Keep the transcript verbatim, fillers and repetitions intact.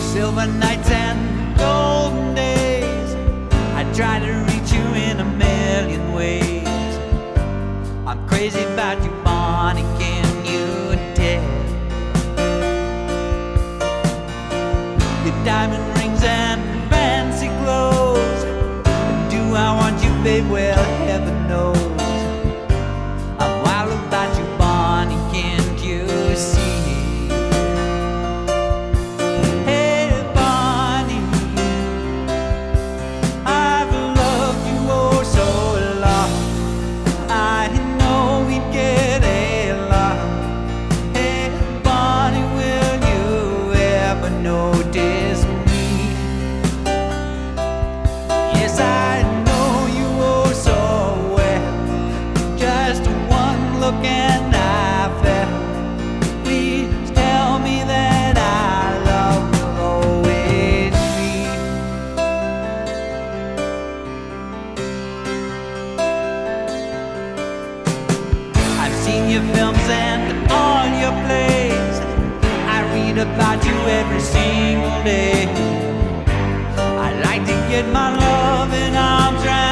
silver nights and golden days. I try to reach you in a million ways. I'm crazy about you, Bonnie, can you tell? Your diamond rings and fancy clothes. And do I want you, babe? Well, heaven knows. I'm wild about you, Bonnie, can't you see? And I fell. Please tell me that our love will always be. I've seen your films and all your plays. I read about you every single day. I like to get my love in arms round